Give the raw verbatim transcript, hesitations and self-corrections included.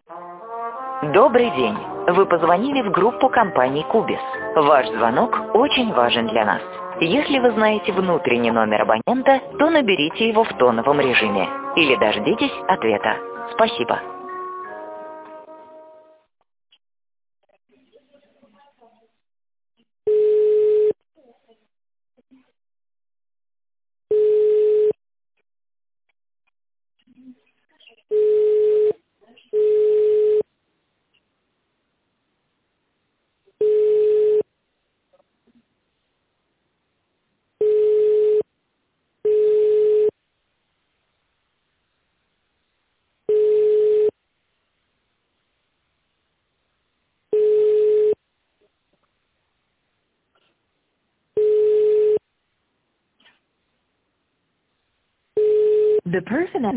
Добрый день. Вы позвонили в группу компании Cubis. Ваш звонок очень важен для нас. Если вы знаете внутренний номер абонента, то наберите его в тоновом режиме или дождитесь ответа. Спасибо. The person